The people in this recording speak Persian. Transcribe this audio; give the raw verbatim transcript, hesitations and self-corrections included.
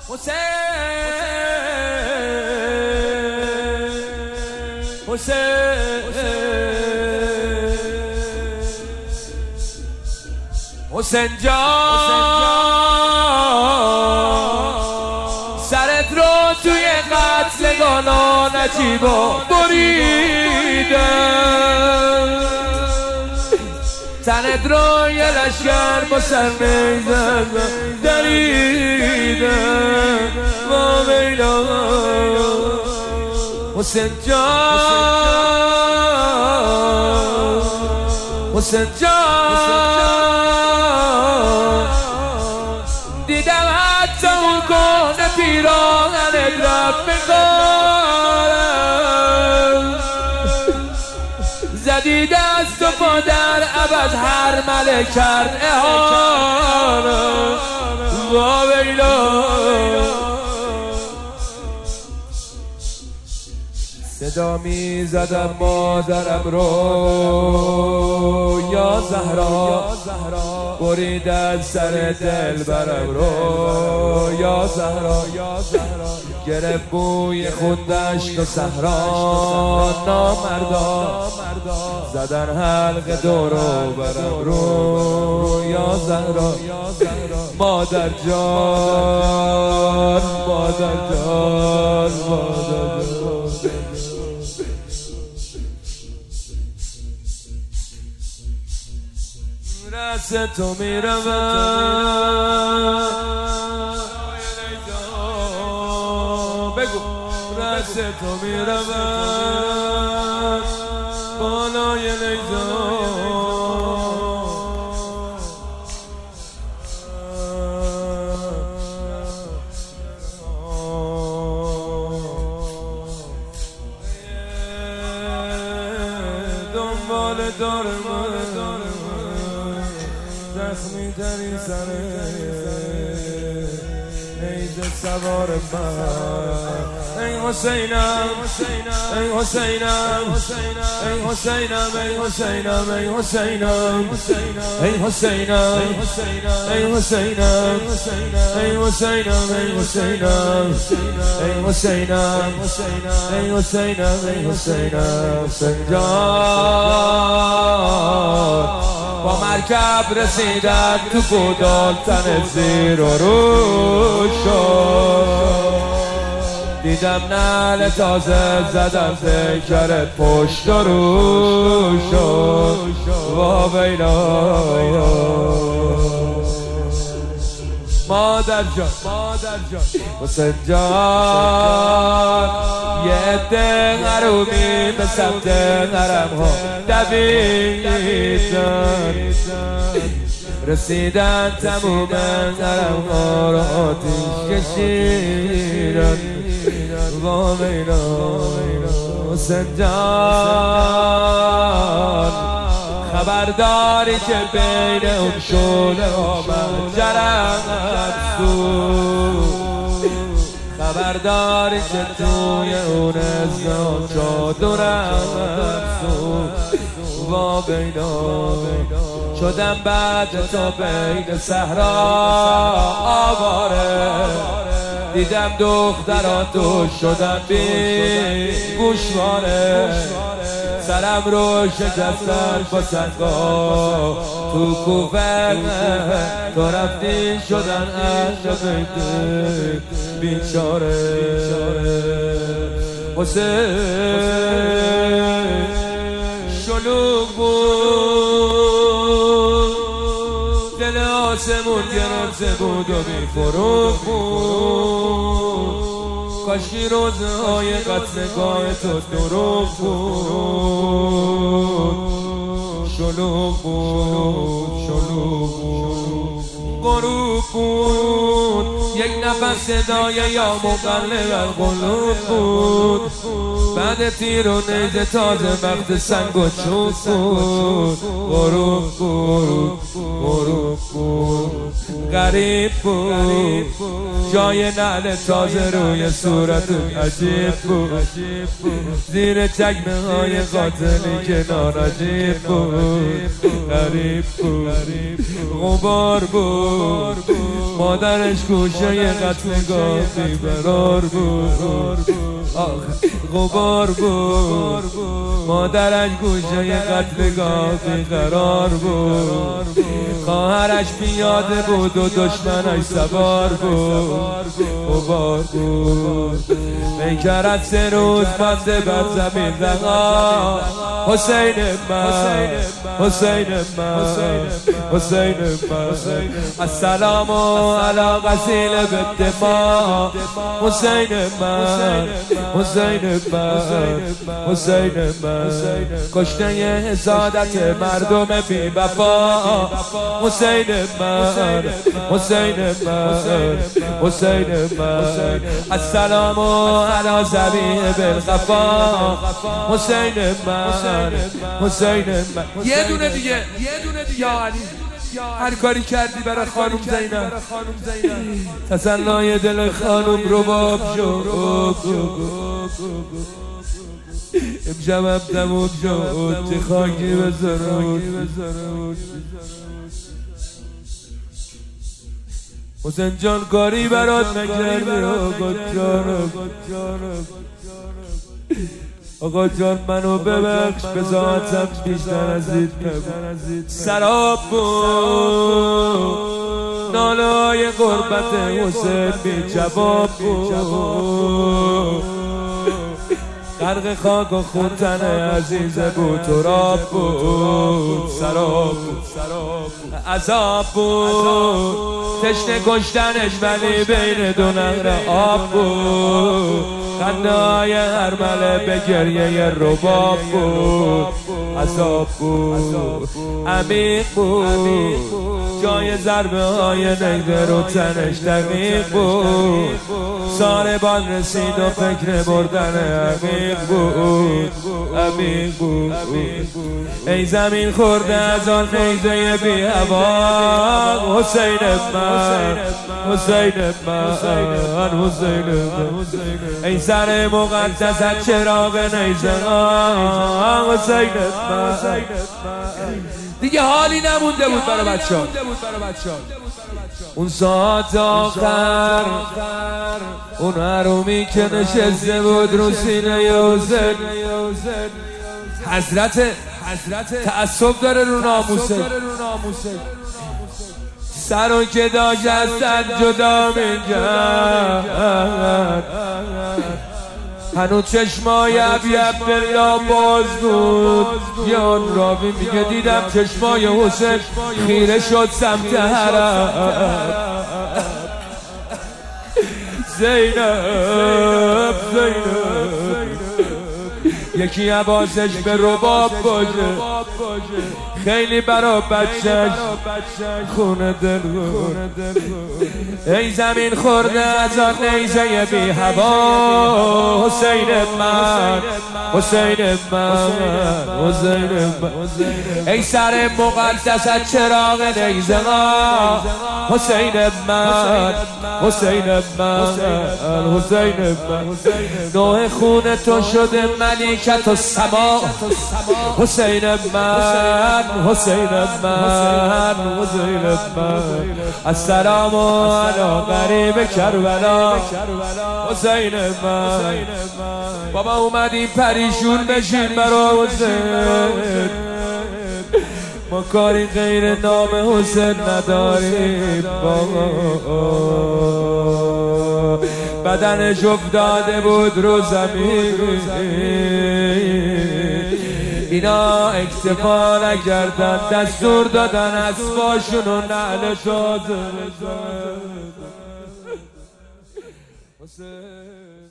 حسین حسین حسین جان سرت رو توی قتلگانا نجیبا بریدن، تنت رو یه لشکر با سر میزن دریدن. ما بینا حسین جان حسین جان دیدم حتی اون کنه پیراهنت رفت بکارم، زدی دست و پا در عوض هر ملک کرد احانه. وا ویلا صدا می زدم مادرم رو یا زهرا، برید از سر دل برم رو یا زهرا، گرفت بوی خون دشت و صحرا نامردا، زدن حلقه دورو برم رو یا زهرا. مادر جان مادر جان مادر جان رس تو میروم بگو رس تو میروم بالای نیزان، دنبال دار من زخمی تری سره نیزه سوار من. ای حسینم ای حسینم ای حسینم ای حسینم ای حسینم ای حسینم ای حسینم ای حسینم ای حسینم ای حسینم ای حسینم ای حسینم سنجار با مرکب رسیدم تو گودال تن زیر و رو شد، دیدم نعل تازه زدم تکرت پشت و رو شد. وا ویلا مادر جان مادر جان حسین جان یه عده حرومی به سمت حرم ها دویدن، رسیدن تموم حرم ها را آتیش کشیدن. وا ویلا حسین جان خبرداری که بین اون شعله ها منجرد سود، خبرداری که توی اون ازدان چادرم سود. وا بینا شدم بعد تو بین صحرا آواره، دیدم دختران تو شدن بی گوشواره، سرم رو شکستن با سنگا تو کوفه تو رفتی شدن عشق بیچاره. حسین شلوغ بود دل آسمون گرفته بود و بی فروغ بود، کاشکی روزهای قتلگاه تو دروغ بود. شلوغ بود شلوغ بود غروب بود، یک نفس صدای یا مقلب القلوب بود، بعد تیر و نیزه تازه وقت سنگ و چوب بود. غروب بود غروب بود غریب بود، جای نعل تازه روی صورت عجیب بود، زیر چکمه های قاتلی کنار عجیب بود. غریب بود غبار بود بود، مادرش گوشه قتلگاه بیقرار بود، غبار بود، مادرش گوشه قتلگاه بیقرار بود، خواهرش پیاده بود و دشمنش سوار بود، غبار بود، میکرد سه روز مانده بر زمین رها. حسین من، حسین من، حسین من، السلام علی غسیل بالدماء. حسین من، حسین من، حسین من، کشته حسادت مردم بی وفا. حسین من، حسین من، حسین من، السلام علی ذبیح بالخفا. حسین من، حسین من. یه دونه دیگه، یه دونه دیگه. یا علی هر کاری کردی برای خانم زینب، تسلای دل خانم رباب شد. امشبم تموم شد، چه خاکی بذارون. حسین جان کاری برات نکردی آقا جانم، آقا جان منو ببخش، بذاتم بیشتر از این نبود. سراب بود ناله های غربت حسین بی جواب بود، غرق خاک و خون تن عزیزه بود، تراب بود. سراب بود، عذاب بود، تشنه کشتنش ولی بین دو نهر آب بود، خنده های ارمله به گریه رباب بود. عذاب بود، عمیق بود، جای ضربه های نیزه رو تنش دقیق بود، ساربان رسید و فکر بردن عمیق بود، عمیق بود. ای زمین خورده از آن نیزه بی هوا. حسین من، حسین من، حسین من، ای سر مقدس از چراغ نیزه ها. حسین من. دیگه حالی نمونده بود برای بچه ها. اون ساعت آخر اون حرومی که نشسته بود رو سینه حسین، حضرت تعصب داره رو ناموسه، سرو که داشت از سر جدا میکرد، هنو چشمای عبیب بلا باز بود. یان راوی میگه دیدم چشمای حسین خیره شد سمت حرم. زینب، زینب، یکی عباسش به رباب باشه، خیلی برا بچهش خونه دل بود. ای زمین خورده از آن نیزه بی هوا. حسین من، حسین من، حسین من، ای سر مقدس از چراغ نیزه ها. حسین من، حسین من، حسین من، نوح خون تو شده ملیکت و سما. حسین من، حسین من، حسین من، السلام علی غریب کربلا. حسین من. بابا اومدیم پریشون بشین برا حسین، ما کاری غیر نام حسین نداریم. بابا بدنش افتاده بود رو زمین، اینا اکتفا نکردن، دستور دادن اسباشون و نعل تازه بزن.